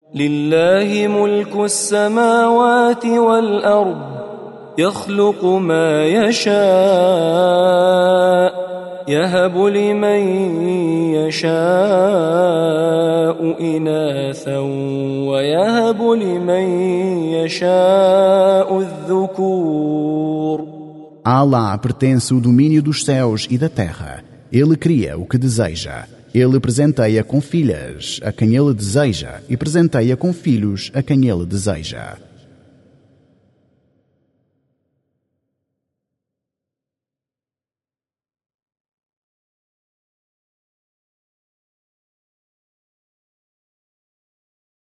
لله ملك السماوات والأرض يخلق ما يشاء يهب لمن يشاء إناثا ويهب لمن يشاء الذكور. A Allah pertence o domínio dos céus e da terra. Ele cria o que deseja. Ele presenteia com filhas a quem ele deseja e presenteia com filhos a quem ele deseja.